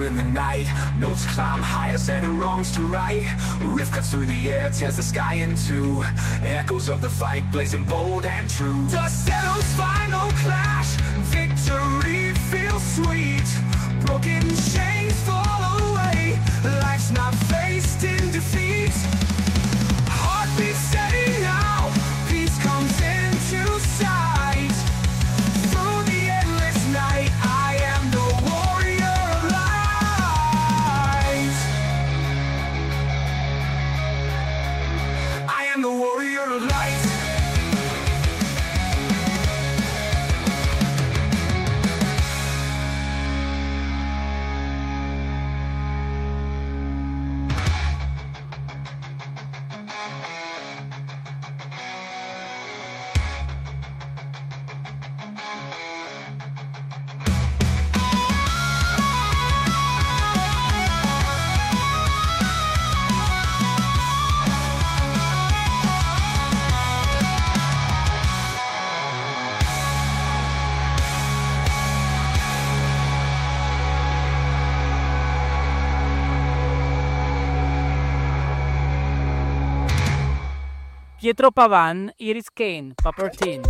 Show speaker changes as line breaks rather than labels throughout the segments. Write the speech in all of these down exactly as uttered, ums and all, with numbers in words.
in the night. Notes climb higher, setting wrongs to right. Rift cuts through the air, tears the sky in two. Echoes of the fight, blazing bold and true. Dust settles, final clash. Victory feels sweet. Broken chains fall away. Life's not faced in defeat. Heartbeat steady now. Peace comes into sight. Through the endless night, I am the warrior of light. I am the warrior of light.
Pietro Pavan, Iris Kane, Paper Tin.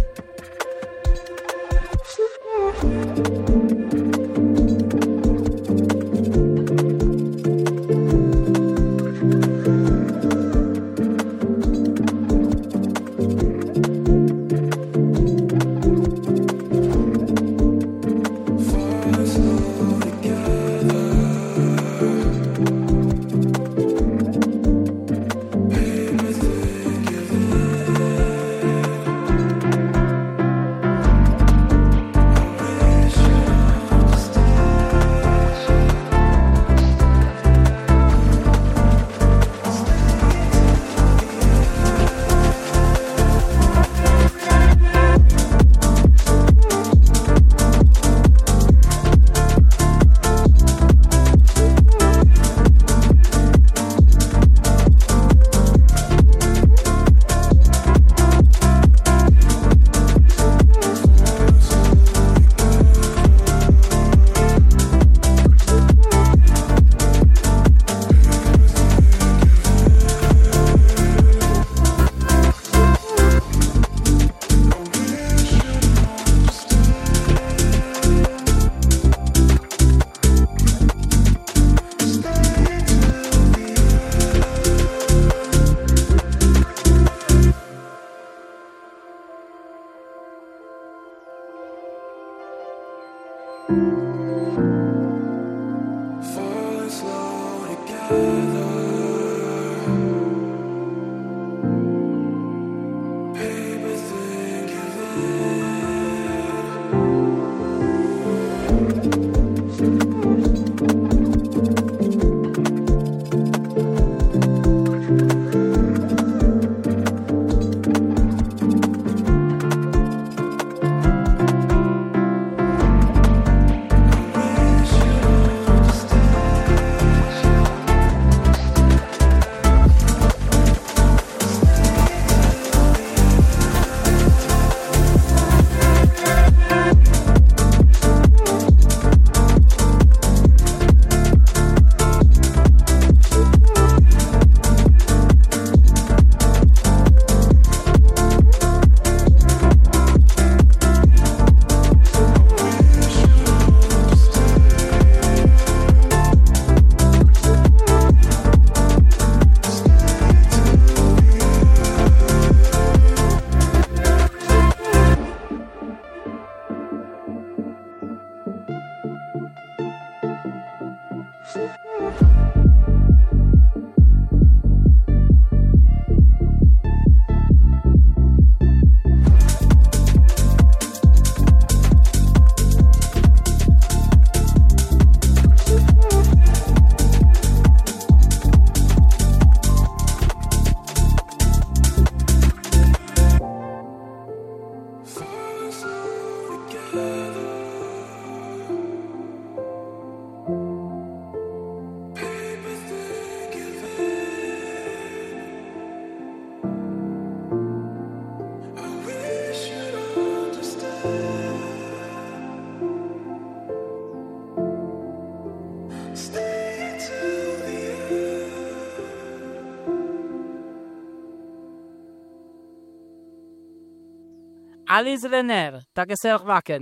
Alice Renner, Tagesser Wacken.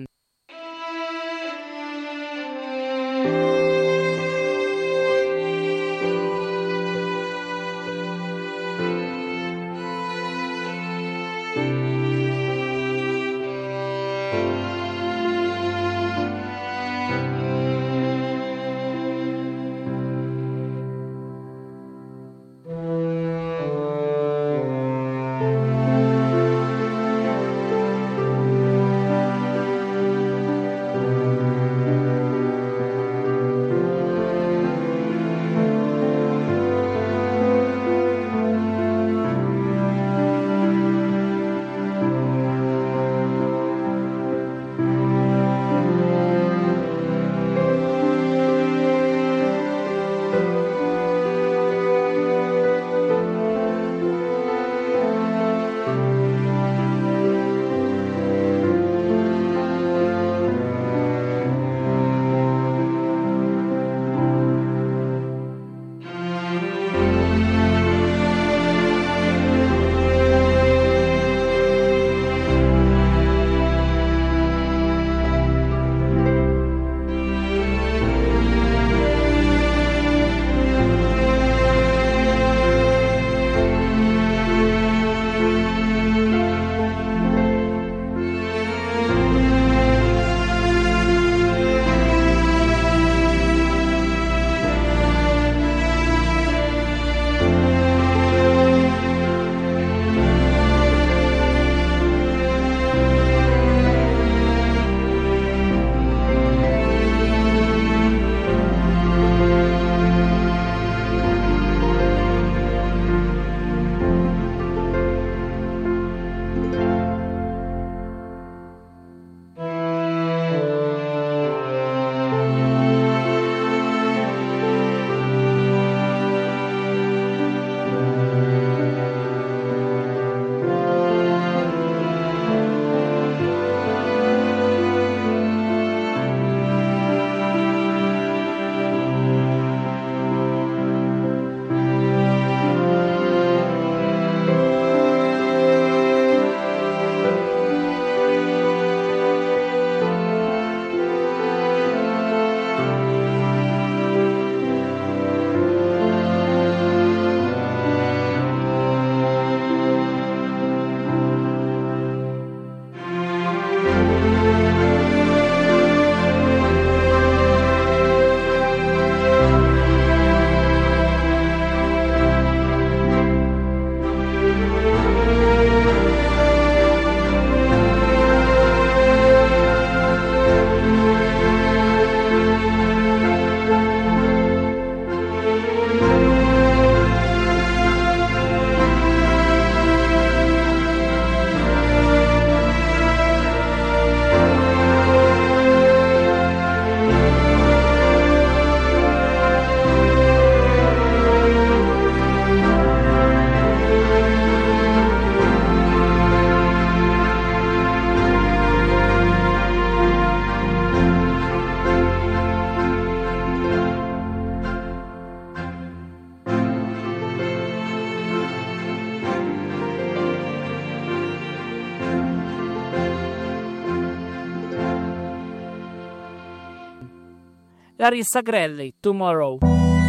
Larissa Grelli, Tomorrow.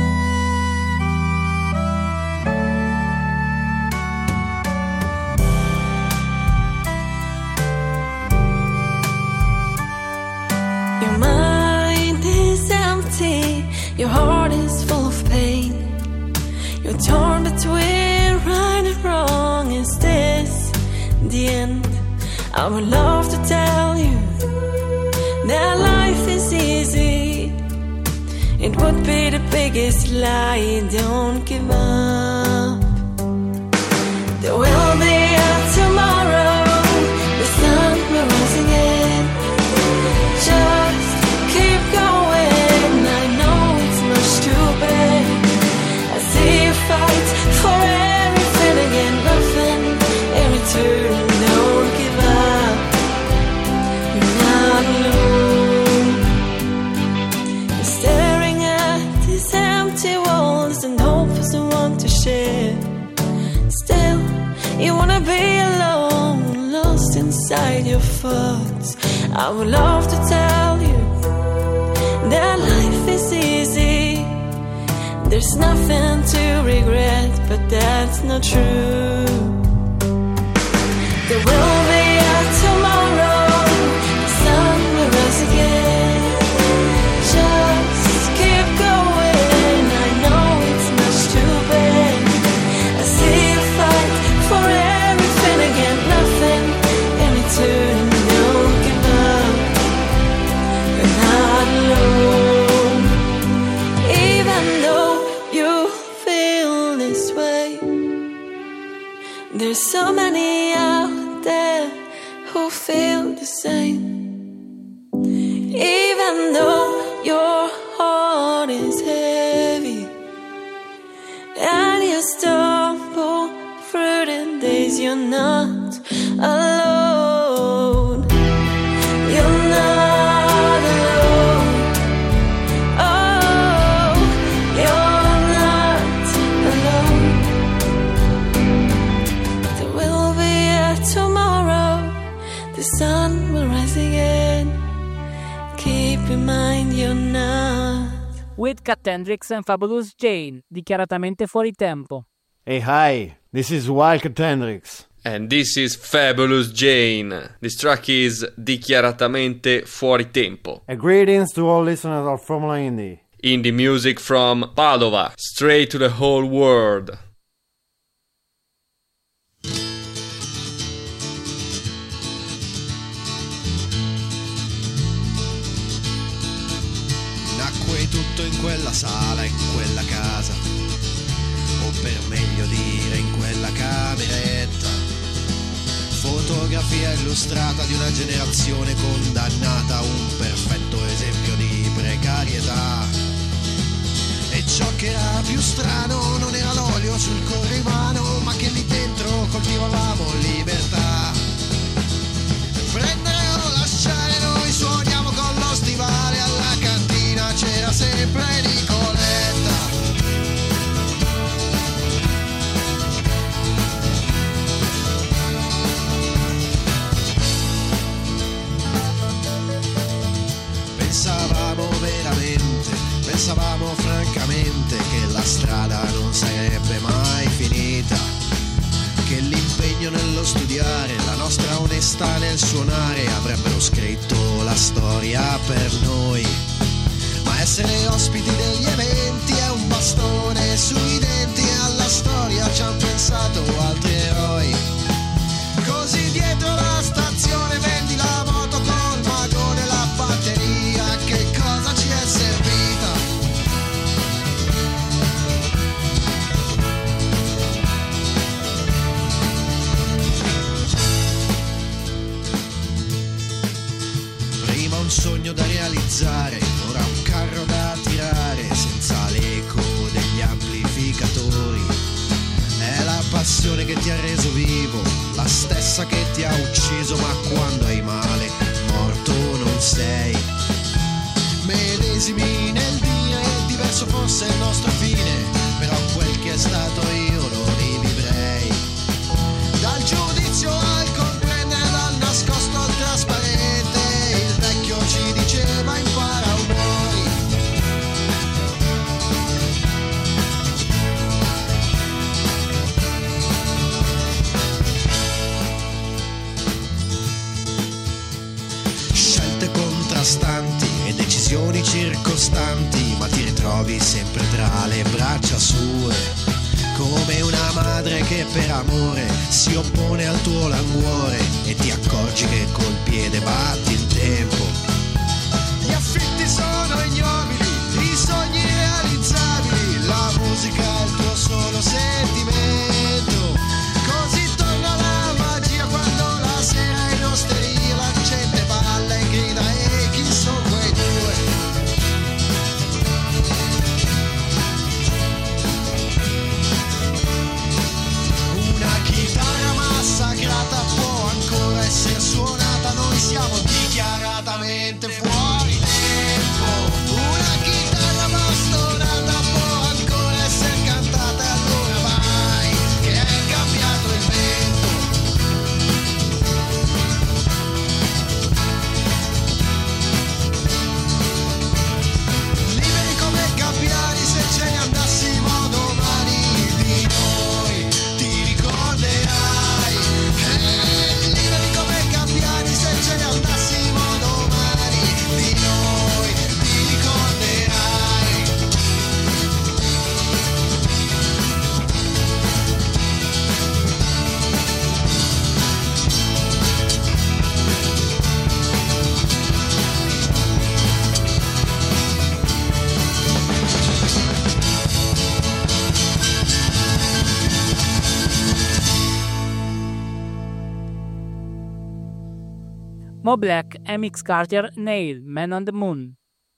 Your mind is empty, your heart is full of pain. You're torn between right and wrong. Is this the end? I would love to tell you that life is easy. It would be the biggest lie. Don't give up. There will be a tomorrow. The sun will rise again. Just keep going. I know it's much too bad. I see you fight for everything again. Nothing in return. Don't give up. You're not alone. You're staring at these empty walls and hope for someone to share. Still, you wanna be alone, lost inside. beside your foot. I would love to tell you that life is easy. There's nothing to regret, but that's not true. There will be a tomorrow, the sun will rise again. Just keep going, I know it's much too bad. I see you fight for everything again, nothing in return, don't give up. You're not alone, even though you feel this way. There's so many out there who feel the same. Even though your heart is heavy and you stumble through the days, you're not alone. You're not alone. Oh, you're not alone. There will be a tomorrow, the sun will rise again. Keep in mind you're not.
With Kat Hendricks and Fabulous Jane, dichiaratamente fuori tempo.
Hey, hi, this is Wild Hendricks.
And this is Fabulous Jane. This track is dichiaratamente fuori tempo.
A greetings to all listeners of Formula Indie.
Indie music from Padova, straight to the whole world.
Nacque tutto in quella sala, in quella casa, o per meglio dire in quella cameretta. Fotografia illustrata di una generazione condannata a un perfetto esempio di precarietà. E ciò che era più strano non era l'olio sul corrimano, ma che lì dentro coltivavamo libertà. Prendere o lasciare, noi suoniamo con lo stivale, alla cantina c'era sempre Nicoletta. Pensavamo veramente, pensavamo francamente che la strada non sarebbe mai finita, che l'impegno nello studiare, la nostra onestà nel suonare avrebbero scritto la storia per noi. Ma essere ospiti degli eventi è un bastone sui denti, e alla storia ci han pensato altri eroi. Così dietro la stazione vendi la moto col vagone, la batteria, che cosa ci è servita? Prima un sogno da realizzare, ora un carro da tirare, senza l'eco degli amplificatori. È la passione che ti ha reso vivo, la stessa che ti ha ucciso, ma quando hai male, morto non sei. Medesimi nel dire, diverso fosse il nostro fine, però quel che è stato io lo rivivrei. Dal giudizio al comprendere, dal nascosto al trasparente, il vecchio ci diceva impara o muori. Scelte contrastanti e decisioni circostanti, ma ti ritrovi sempre tra le braccia sue, come una madre che per amore si oppone al tuo languore, e ti accorgi che col piede batti il tempo. Gli affitti sono ignobili, i sogni realizzabili, la musica è il tuo solo sentimento. Così torna la magia quando la sera in osteria la gente balla e grida, e chi sono quei due? Una chitarra massacrata può ancora essere suonata, noi siamo dichiaratamente fuori tempo. Una chitarra bastonata può ancora essere cantata,
Mo Black, M X Carter, Nail, Man on the Moon.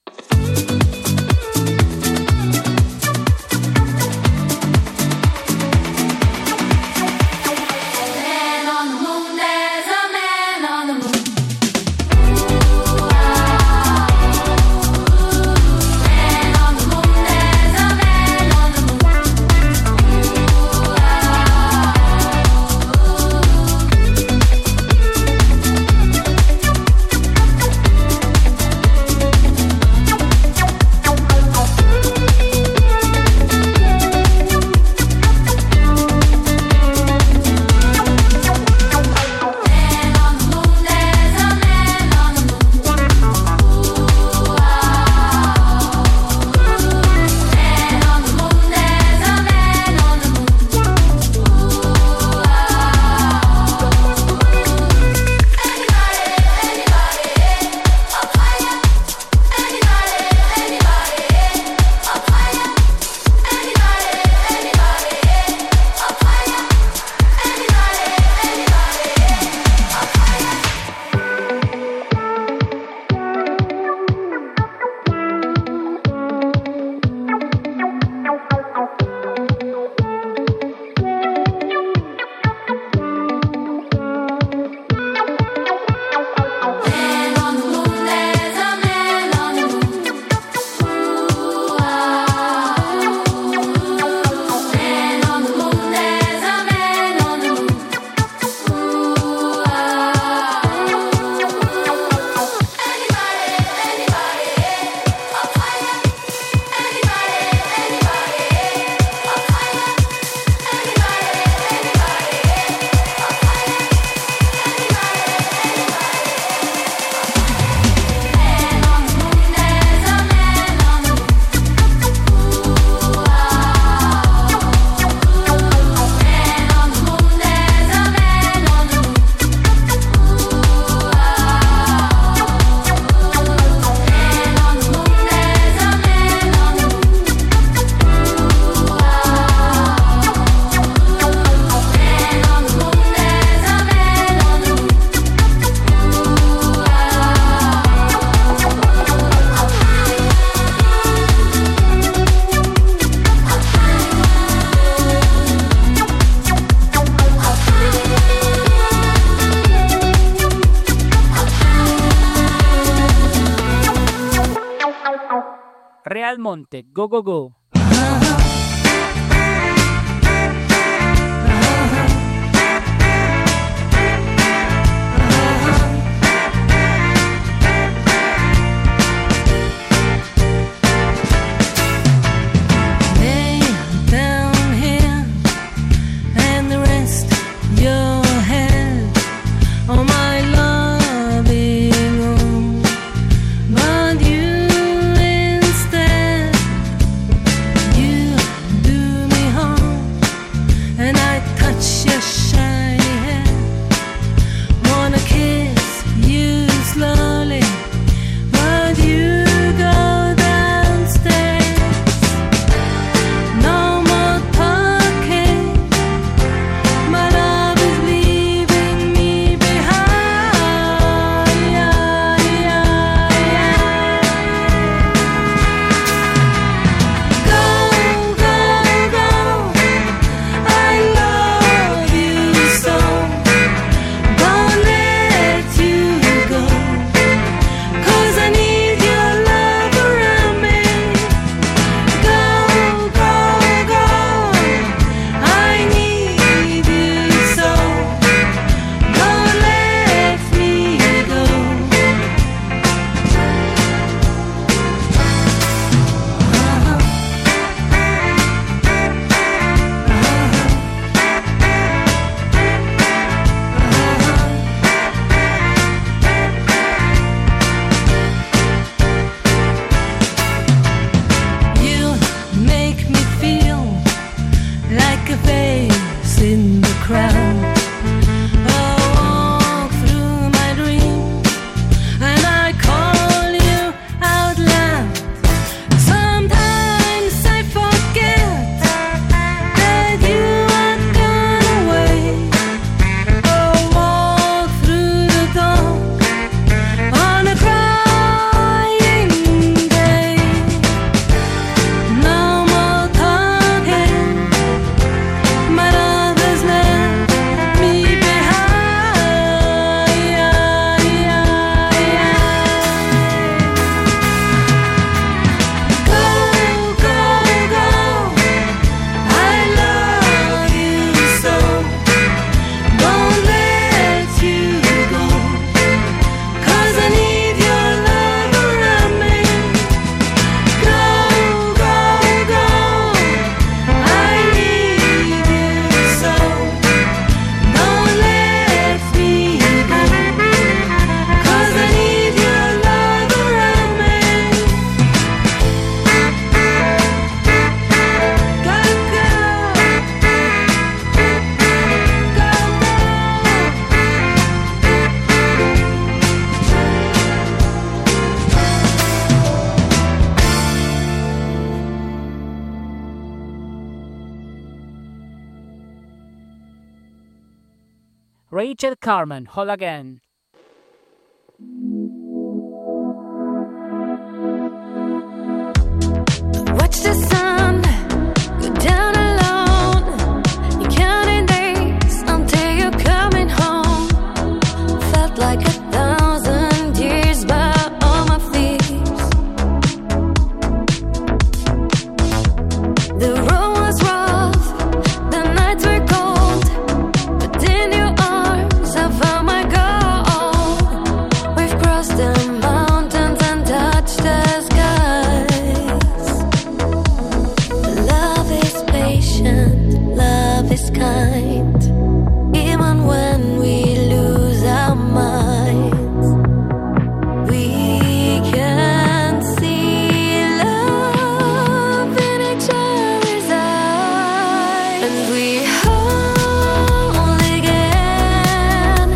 Real Monte, Go Go Go.
But you instead
Rachel Carmen, Whole Again.
Watch the sun go down alone. You're counting days until you're coming home. Felt like a thousand years by all my fears. The road was rough, the nights were cold, but in your arms I found my goal. We've crossed the mountains and touched the skies. Love is patient, love is kind, even when we lose our minds. We can see love in each other's eyes, and we hold again,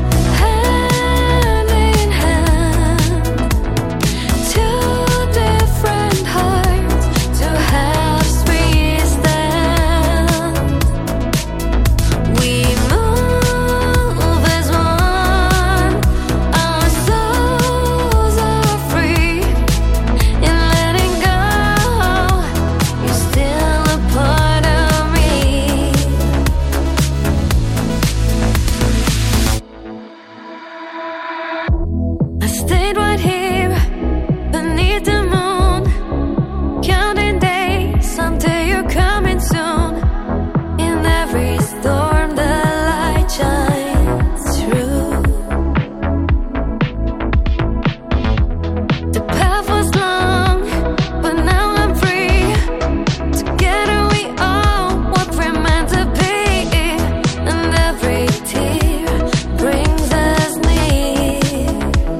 hand in hand. Two different hearts, two halves we stand. We move as one, our souls are free. In letting go, you're still a part of me. I stayed right here beneath the moon, counting days until you're coming soon. In every storm, the light shines through. The path was long, but now I'm free. Together we are what we're meant to be, and every tear brings us near.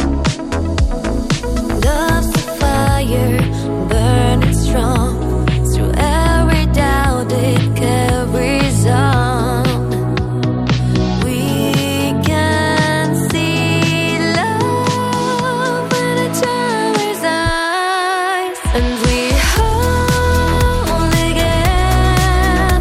Love's the fire, burning strong. Through every doubt it carries on. We can see love in each other's eyes, and we hold again,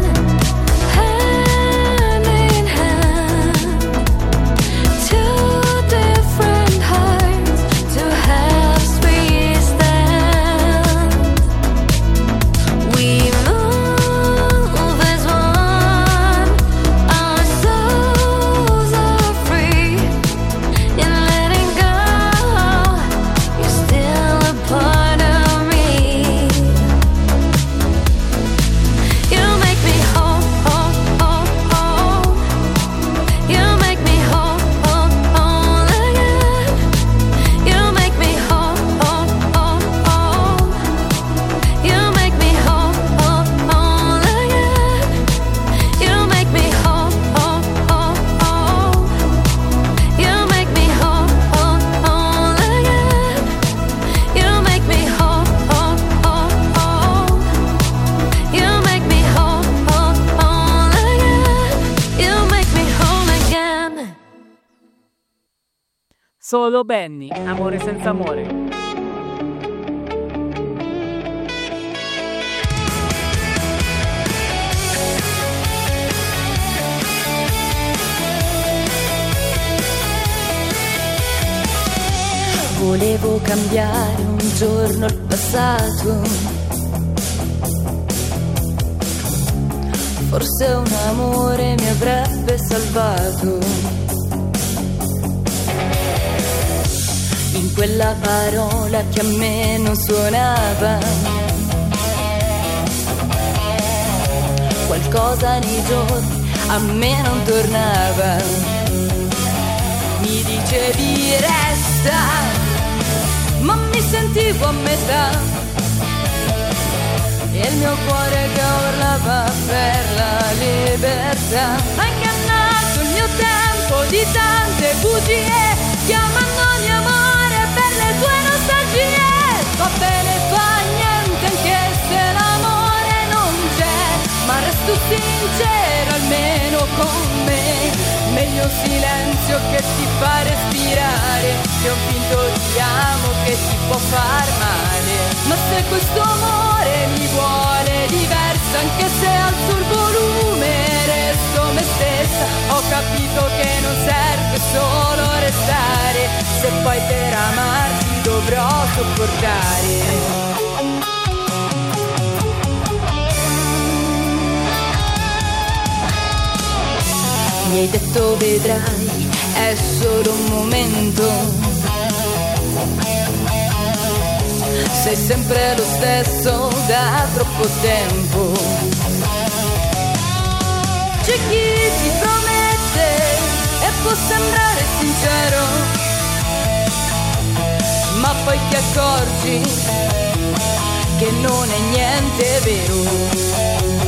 hand in hand. Two different hearts, two halves we stand. We move as one, our souls are free. In letting go, you're still a part of me. You make me whole, whole, whole, whole. You make me whole, whole, whole again. You make me whole, whole, whole, whole. You make me whole, whole, whole again. You make me whole, whole, whole, whole. You make me whole, whole, whole again. You make me whole, whole, whole, whole. You make me whole, whole, whole again. You make me whole again.
Solo Benny, Amore senza amore.
Volevo cambiare un giorno il passato. Forse un amore mi avrebbe salvato. In quella parola che a me non suonava, qualcosa nei giorni a me non tornava. Mi dicevi resta, ma mi sentivo a metà, e il mio cuore che urlava per la libertà. Hai ingannato il mio tempo di tante bugie, chiamandoli amore per le tue nostalgie. Va bene, fa niente anche se l'amore non c'è, ma resto sincero almeno con me. Meglio silenzio che ti fa respirare, che un finto ti amo che ti può far male. Ma se questo amore mi vuole diversa, anche se alzo il volume resto resto me stessa. Ho capito che non serve solo restare, se poi per amarti dovrò sopportare. Mi hai detto vedrai, è solo un momento, sei sempre lo stesso da troppo tempo. C'è chi ti promette e può sembrare sincero, ma poi ti accorgi che non è niente vero.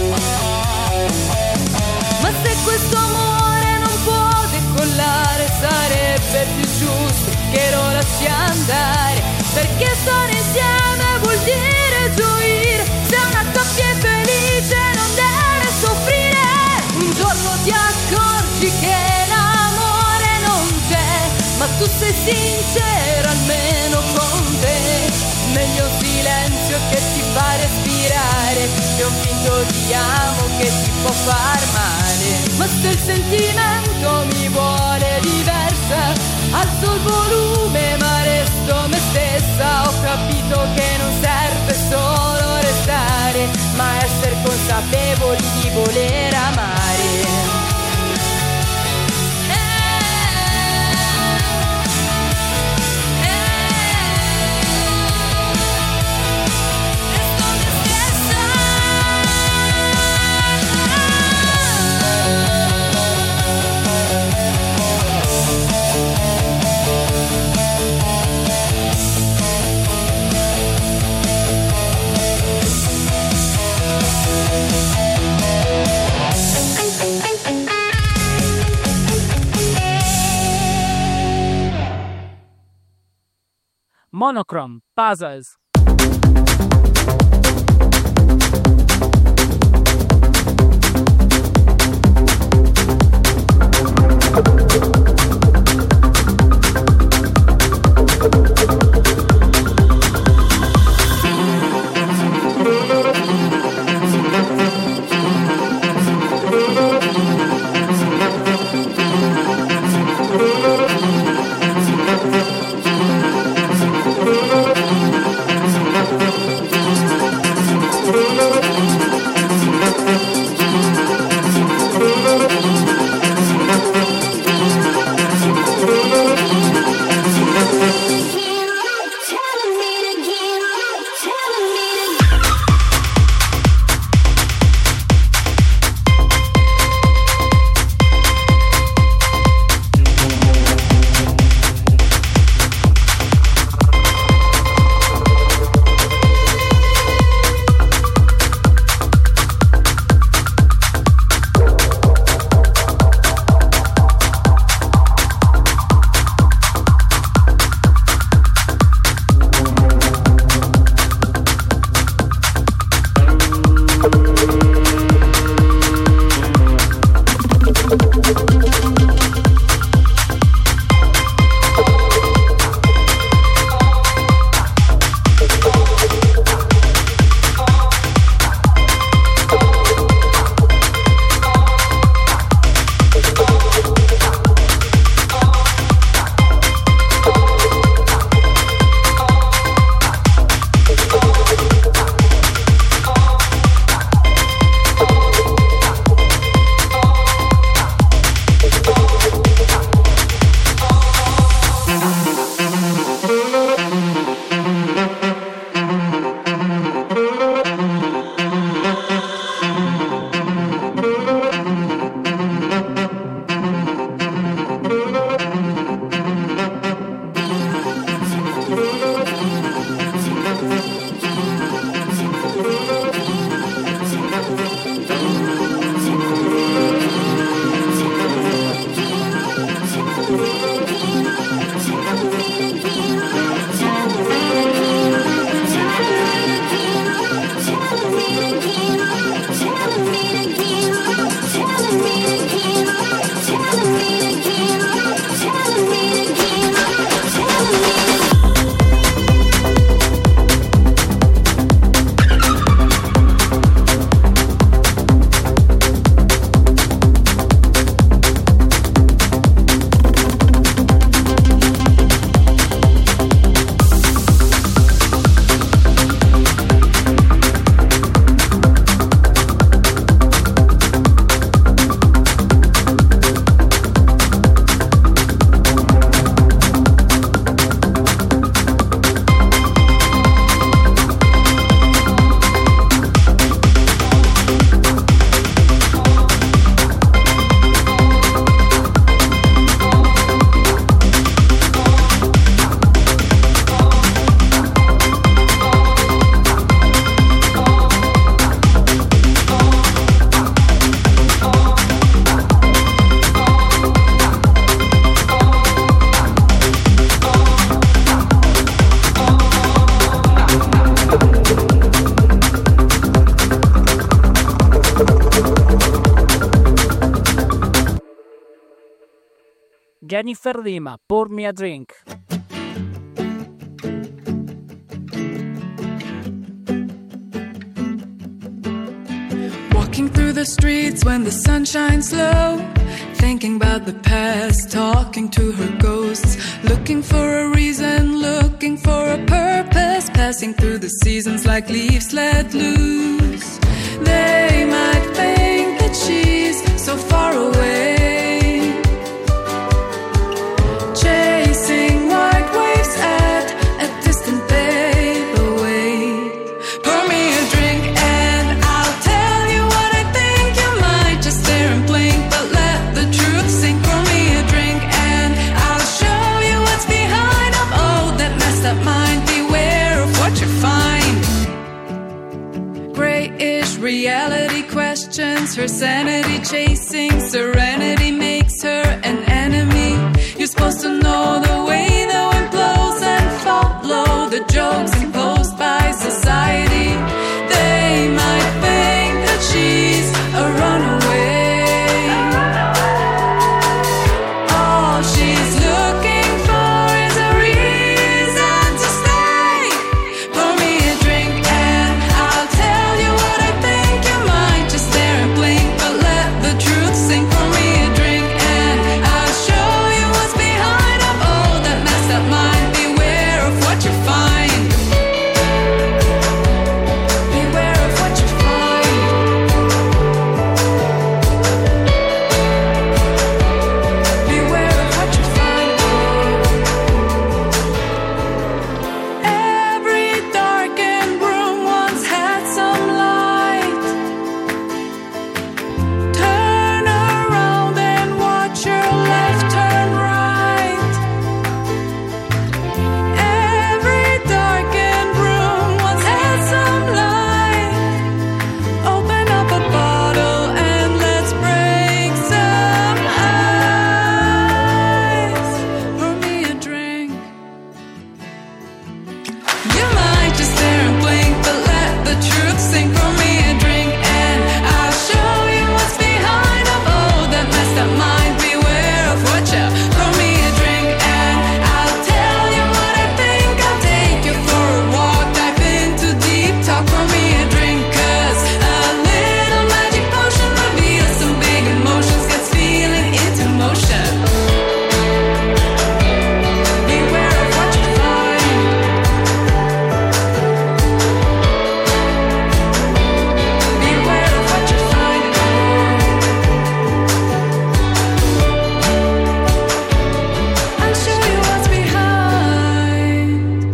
Ma se questo amore non può decollare, sarebbe più giusto che lo lasci andare, perché stare insieme vuol dire gioire. Se una coppia è felice non deve soffrire. Un giorno ti accorgi che l'amore non c'è, ma tu sei sincero almeno con te. Meglio silenzio che ti fa respirare che un finto ti amo che ti può far male. Ma se il sentimento mi vuole diversa, alzo il volume ma resto me stessa. Ho capito che non serve solo restare, ma essere consapevoli di voler amare.
Monochrome Puzzles.
Thank you.
Jennifer Lima, Pour Me a Drink.
Walking through the streets when the sun shines low, thinking about the past, talking to her ghosts, looking for a reason, looking for a purpose, passing through the seasons like leaves let loose. They might think that she's so far away, chasing white waves at a distant bay. But wait, pour me a drink and I'll tell you what I think. You might just stare and blink, but let the truth sink. Pour me a drink and I'll show you what's behind of all that messed up mind. Beware of what you find. Grayish reality questions her sanity, chasing serenity makes her an enemy. You're supposed to know the way the wind blows and follow the jokes imposed by society. They might think that she's a runaway. All she's looking for is a reason to stay. Pour me a drink and I'll tell you what I think. You might just stare and blink, but let the truth sink. Pour me a drink and I'll show you what's behind of all that messed up mind. Beware of what you find. Beware of what you find. Beware of what you find. Every darkened room once had some light. Turn around and watch your left turn right. Every darkened room once had some light. Open up a bottle and let's break some ice. Pour me a drink. You might just stare and blink, but let the truth sink. Pour me a drink and I'll show you what's behind of all that messed up mind. Beware of what you. Pour me a drink and I'll tell you what I think. I'll take you for a walk, dive into deep talk. Pour me a drink, cause a little magic potion reveals some big emotions, gets feeling into motion. Beware of what you find. Beware of what you find. I'll show you what's behind.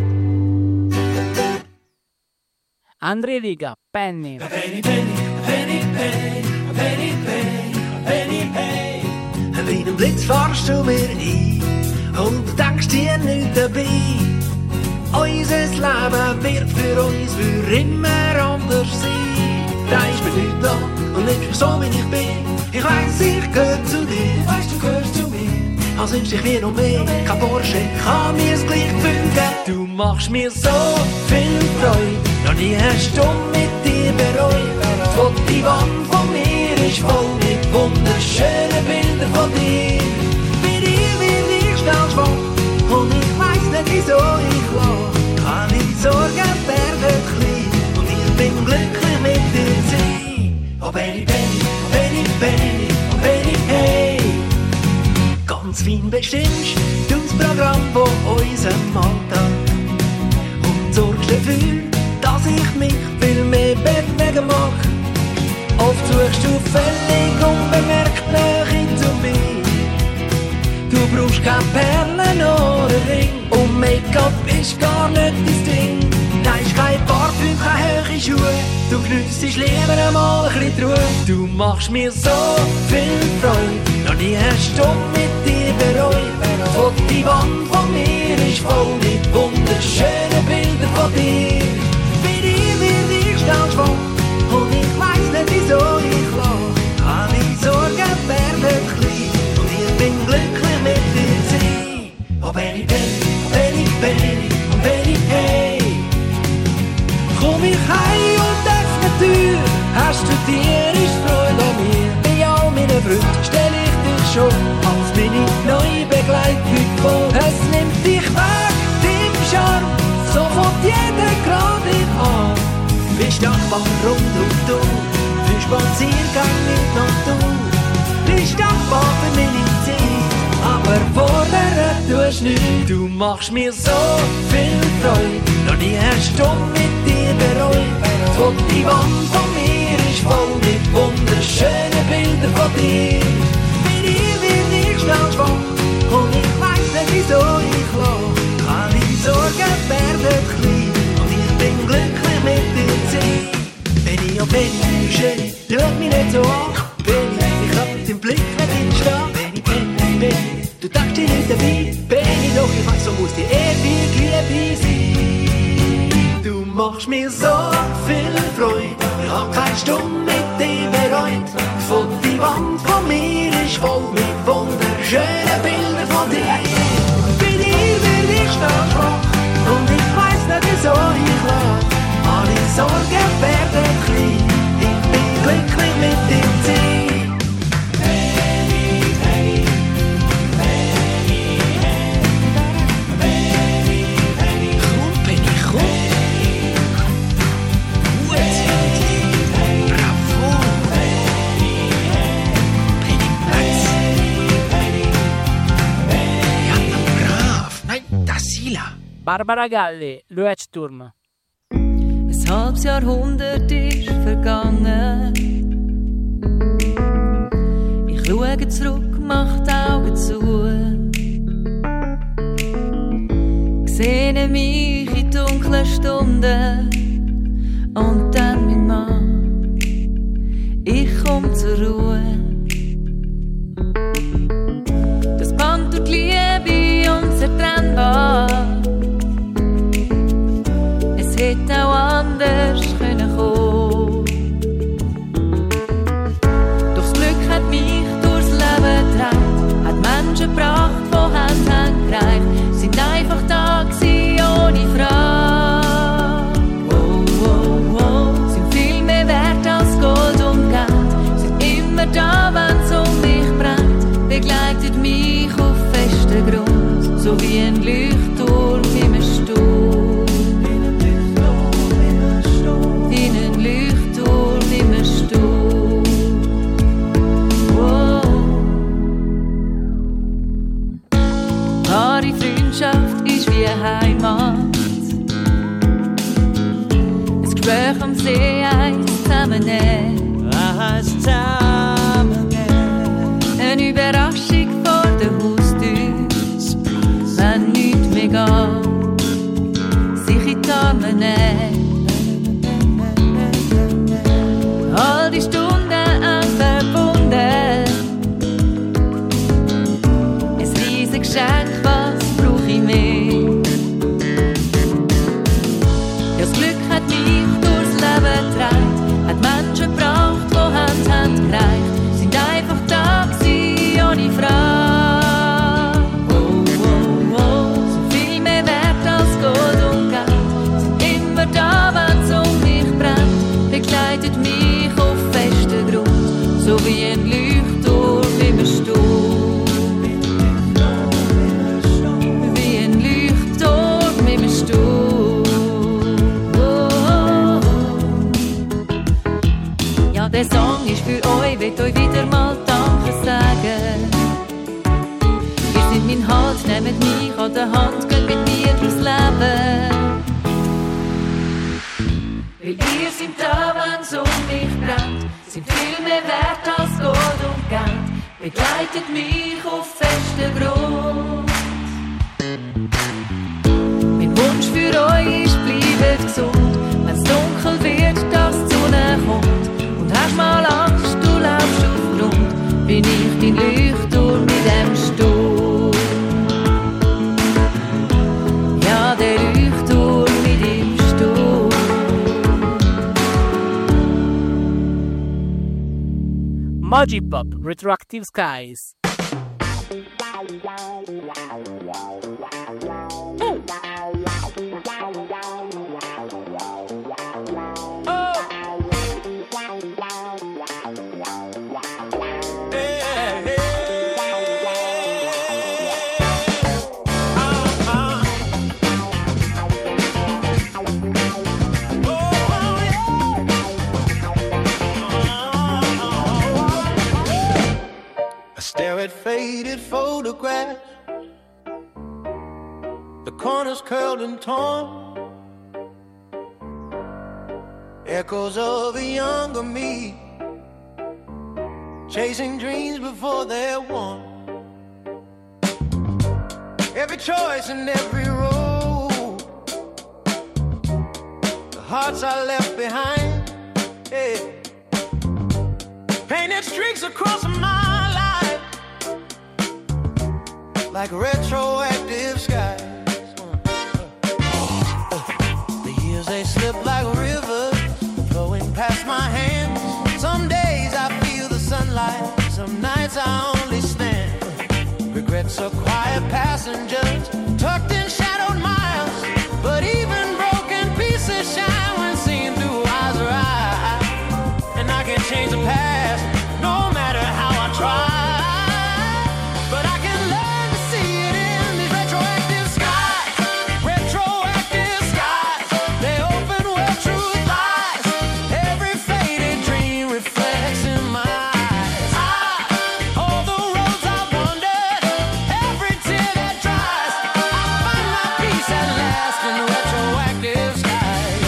André Riga, Penny.
Penny, penny, penny, penny, penny, penny, penny, penny. Wie ein Blitz fahrst du mir ein und du denkst dir nichts dabei. Unser Leben wird für uns für immer anders sein. Da ist mir nichts da und nimmst mich so wie ich bin. Ich weiss, ich gehör zu dir, weißt du gehörst zu mir. Als wünsch ich mir noch mehr, kein Porsche, kann mir's gleich finden. Du machst mir so viel Freude, noch nie hast du mit dir bereut. Die Wand von mir ist voll mit wunderschönen Bildern von dir. Bei dir will ich schnell schwach und ich weiss nicht wieso ich lach. Alle Sorgen werden klein und ich bin glücklich mit dir zu sein. Oh Penny, Penny, Penny, Penny, oh Penny, hey. Ganz fein bestimmst du das Programm von unserem Alltag und sorgst dafür, dass ich mich viel mehr bewegen mag. Oft suchst du völlig unbemerkt Nähe zu mir. Du brauchst keine Perlen oder Ring und Make-up ist gar nicht dein Ding. Nein, kein Parfüm, keine hohe Schuhe, du geniessest lieber einmal ein bisschen Ruhe. Du machst mir so viel Freude, noch nie hast du mit dir bereut. Und die Wand von mir ist voll mit wunderschönen Bildern von dir. Bei dir will ich schnell schwach und ich weiss nicht wieso ich lach. Alle Sorgen werden klein und ich bin glücklich mit dir zu sein. Oh Penny, Penny, Penny, Penny, oh Penny, hey. Komm ich heim und öffne die Tür, hast du dir ist Freude an mir. Bei all meinen Freunden stell ich dich schon als meine neue Begleitung vor. Es nimmt dich weg, dein Charme, sofort jeder gerade im Arm. Bist dankbar rund um du, für Spaziergang in die Natur. Bist dankbar für meine Zeit, aber vorher tust du nichts. Du machst mir so viel Freude, noch nie hast du mit dir bereut. Die Wand von mir ist voll mit wunderschönen Bildern von dir. Bei dir wird ich schnell schwach und ich weiss nicht, wieso ich lach. Alle Sorgen werden klein und ich bin glücklich mit dir zu sein. Benni, oh Benni, du Schöne, schau mich nicht so an. Benni, ich hab den Blick nicht hinstehen. Benni, Benni, Benni, du denkst dir nicht dabei. Benni, doch ich weiss, so muss die ewig Liebe sein. Du machst mir so viel Freude, ich hab keine Stunde mit dir bereut. Von die Wand von mir ist voll mit wunderschönen Bildern von dir. Bei dir will ich schnell schwach und ich weiss nicht, wieso ich lach. Alle Sorgen werden klein, ich bin glücklich mit dir zu sein.
Barbara Galli, Leuchtturm.
Ein halbes Jahrhundert ist vergangen. Ich schaue zurück, mach die Augen zu. Sehne mich in dunklen Stunden und dann mein Mann. Ich komm zur Ruhe. Das Band durch die Liebe unzertrennbar. Hätte auch anders können kommen. Doch das Glück hat mich durchs Leben getragen, hat Menschen gebracht, die Hand haben gereicht, sind einfach da gewesen, ohne Frage. Oh, oh, oh, sind viel mehr wert als Gold und Geld, sind immer da, wenn's um mich brennt, begleitet mich auf festen Grund, so wie ein Leuchtturm im Sturm. Freundschaft ist wie Heimat. Ein Gespräch am See heisst zusammennehmen. Heisst zusammennehmen. Eine Überraschung vor der Haustür. Wenn nichts mehr geht, sich in die Arme nehmen. All die Stunden eng verbunden. Ein riesiges Geschenk, was brauch ich mehr? Ja, das Glück hat mich durchs Leben getragen, hat Menschen gebraucht, die Hand haben gereicht, sind einfach da gewesen, ohne Frage. Oh, oh, oh, sind viel mehr wert als Gold und Geld, sind immer da, wenn's um mich brennt, begleitet mich auf festen Grund, so wie ein Leuchtturm im Sturm. Der Song ist für euch, will euch wieder mal Danke sagen. Ihr seid mein Halt, nehmt mich an der Hand, geht mit mir durchs Leben. Weil ihr seid da, wenn's um mich brennt, sind viel mehr wert als Gold und Geld, begleitet mich auf festen Grund. Mein Wunsch für euch ist, bleibt gesund, wenn's dunkel wird, dass die Sonne kommt. Hast mal Angst, du laufst auf Grund, bin ich dein Leuchtturm mit dem Sturm. Ja, der Leuchtturm mit dem Sturm.
Mogipop, Retroactive Skies.
photographs, the corners curled and torn, echoes of a younger me, chasing dreams before they're won. Every choice and every road, the hearts I left behind, yeah. Painted streaks across my life, like retroactive skies. The years they slip like rivers, flowing past my hands. Some days I feel the sunlight, some nights I only stand. Regrets are quiet passengers, tucked in shadowed miles. But even broken pieces shine when seen through eyes of eyes. And I can change the past, no matter how I try. But I can learn to see it in these retroactive skies. Retroactive skies, they open where truth lies. Every faded dream reflects in my eyes. I, all the roads I've wandered, every tear that dries, I find my peace at last in retroactive skies.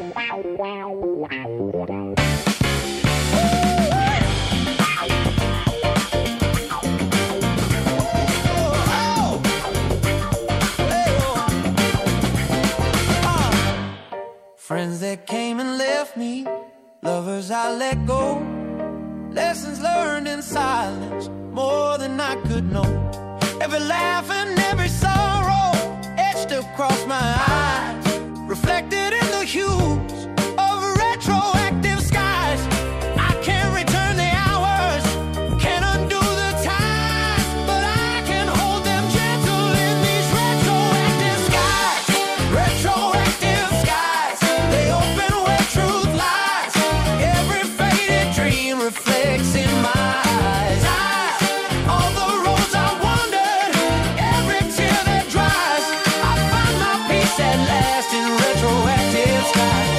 Friends that came and left me, lovers I let go, lessons learned in silence, more than I could know. Every laugh and every sorrow etched across my eyes, reflected in the hues of retroactive skies. I can't return the hours, can't undo the time, but I can hold them gentle in these retroactive skies. Retroactive skies, they open where truth lies. Every faded dream reflects in my eyes. I, all the roads I wandered, every tear that dries, I find my peace at last in retroactive skies.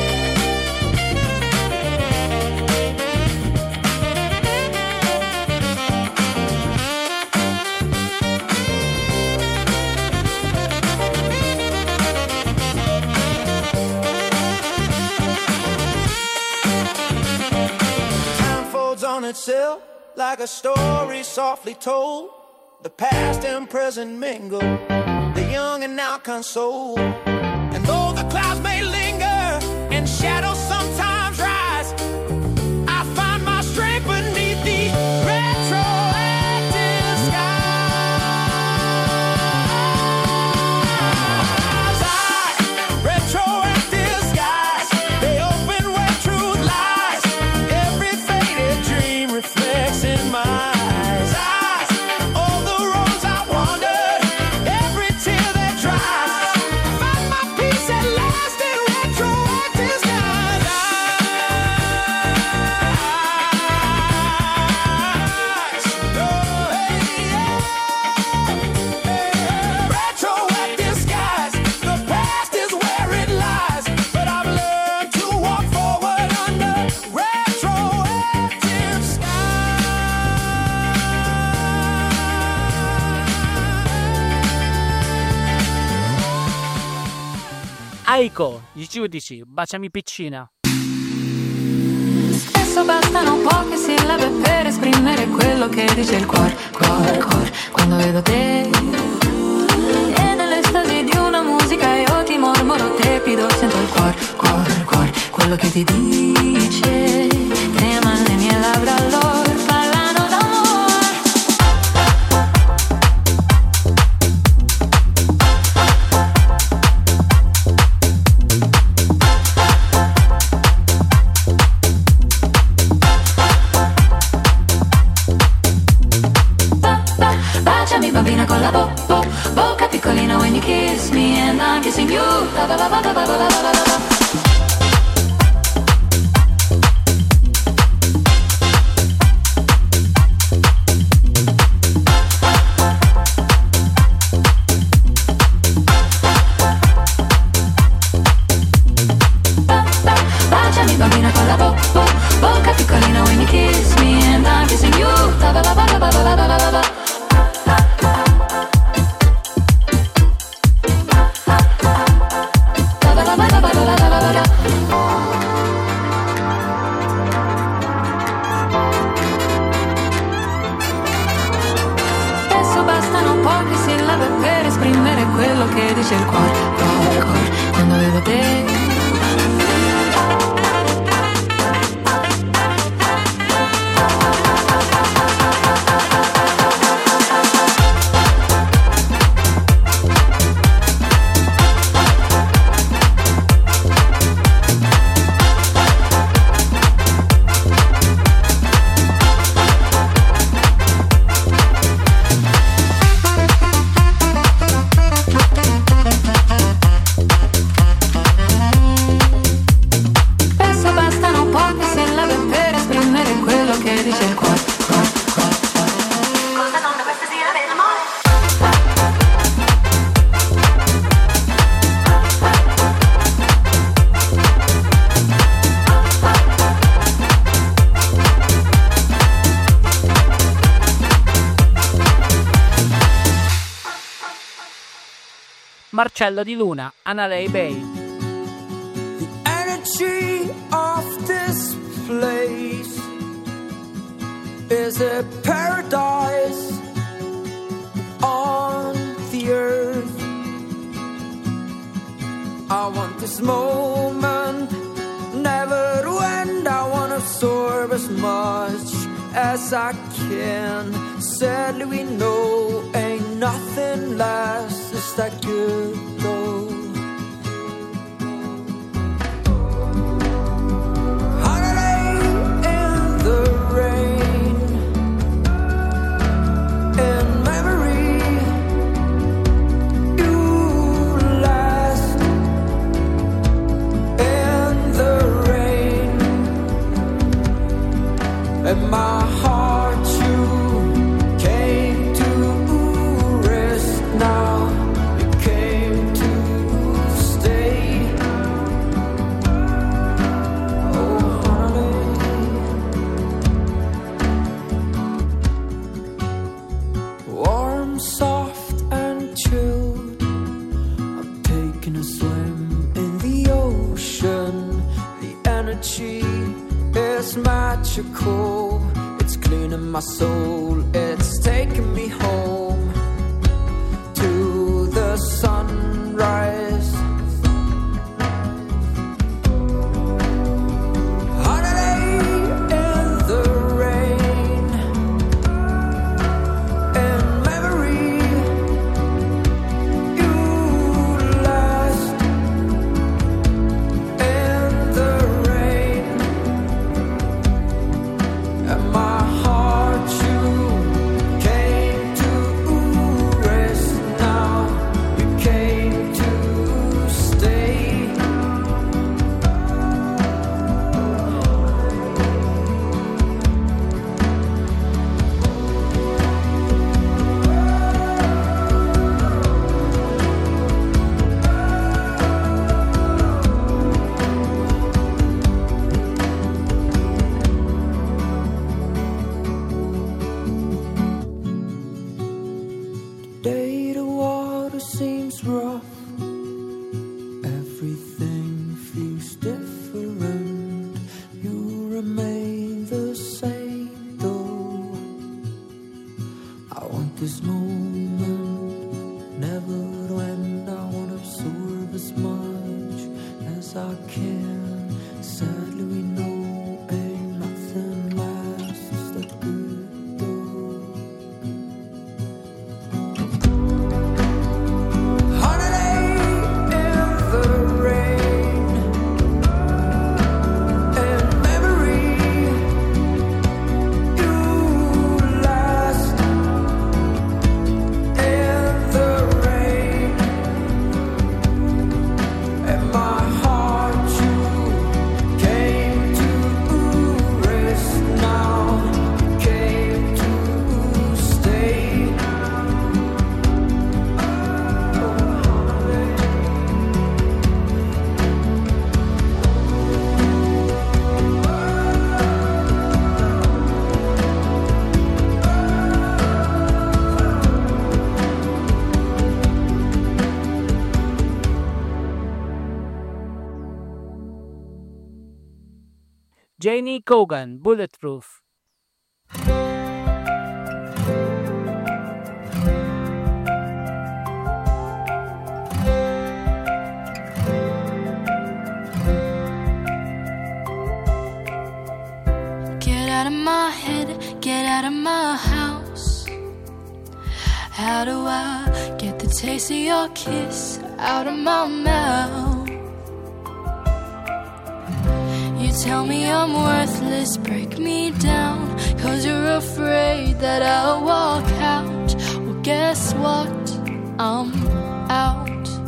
Time folds on itself like a story softly told. The past and present mingle, the young and now console. And though the clouds may linger and shadows sometimes rise, I find my strength beneath these retroactive skies. I, retroactive skies, they open where truth lies. Every faded dream reflects in my eyes. I, all the roads I wandered, every tear that dries, find my peace at last in retroactive skies. Oh, hey, yeah. Retroactive skies, the past is where it lies, but I've learned to walk forward under retroactive skies.
Aiko, gli giudici, baciami piccina.
Spesso bastano poche sillabe per esprimere quello che dice il cuore, cuore, cuore, quando vedo te. E nell'estasi di una musica io ti mormoro tepido, sento il cuore, cuore, cuore, quello che ti dice. Trema le mie labbra allora, parlano d'amore. Baciami bambina con la bo, bo, bocca piccolina when you kiss me and I'm kissing you. La la la la la la la la la. Baciami bambina con la bo, bo, bocca piccolina when you kiss me and I'm kissing you. La la la la la la la la la la. quello che dice il cuore, cuore, cuore, quando vedo te.
Marcello Di Luna, Analei Bay.
The energy of this place is a paradise on the earth. I want this moment never to end. I want to absorb as much as I can. Sadly we know ain't nothing lasts that good though. Holiday in the rain, in memory you last in the rain, and my heart you came to rest now. Magical, it's cleaning my soul, it's taking me home to the sunrise. Holiday in the rain, in memory you last in the rain. And my heart you came to rest now. You came to stay. Today the water seems rough. Everything feels different. You remain the same though. I want this moment never to end. I want to absorb as much as I can. Sadly we know ain't nothing lasts that good though.
Janie Cogan, Bulletproof.
my house? How do I get the taste of your kiss out of my mouth? You tell me I'm worthless, break me down, 'cause you're afraid that I'll walk out. Well, guess what? I'm out.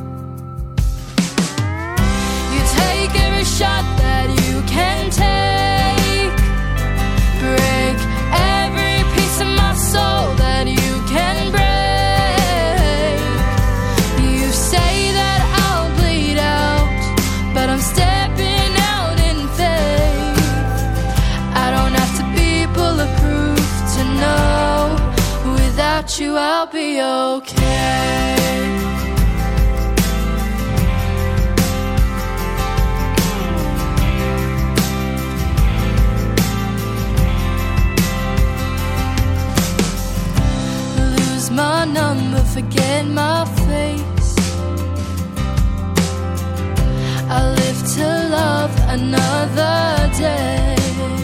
You take every shot that you can take, break every piece of my soul that you can break. You say that I'll bleed out, but I'm stepping out in faith. I don't have to be bulletproof to know without you I'll be okay. My number, forget my face. I live to love another day.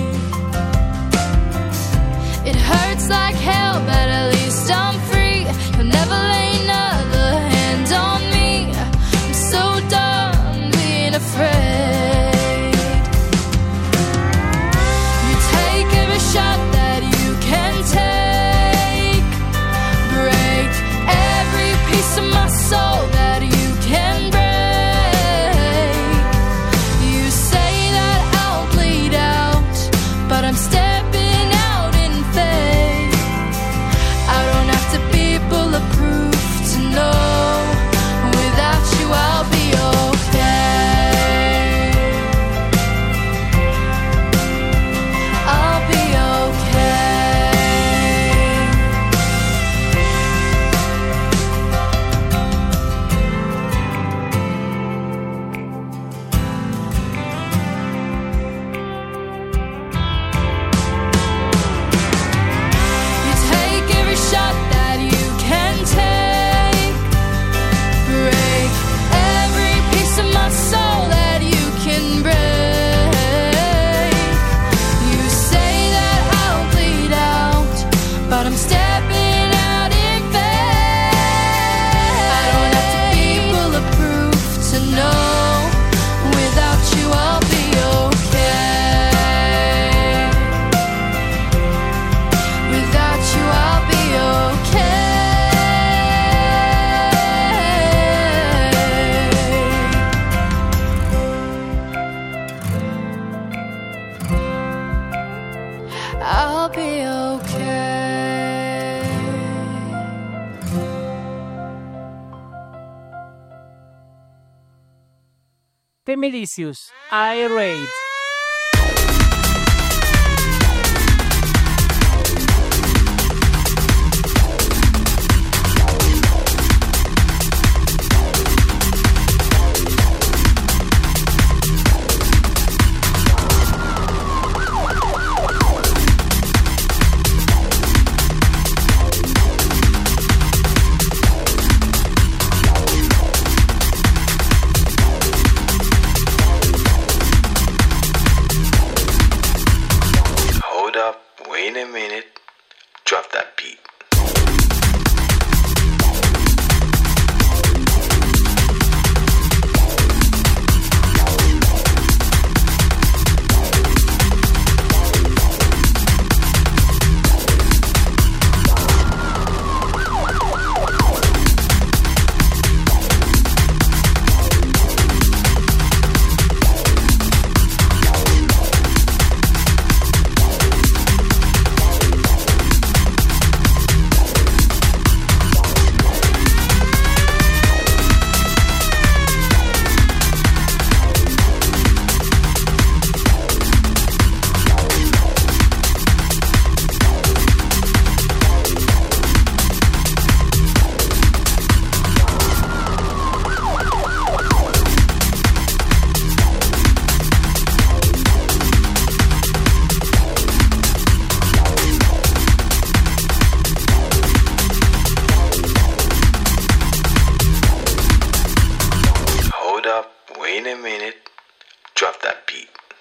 It hurts like hell, but at least I'm free. You'll never lay another hand on me. I'm so done being afraid. You take every shot that you can take, of my soul that you can break. You say that I'll bleed out, but I'm stepping out in faith. I don't have to be bulletproof to know without you I'll be okay. I'll be okay. I'll be okay.
Temelicious, Air Raid.
Wait a minute, drop that beat. Wait a minute, drop that beat.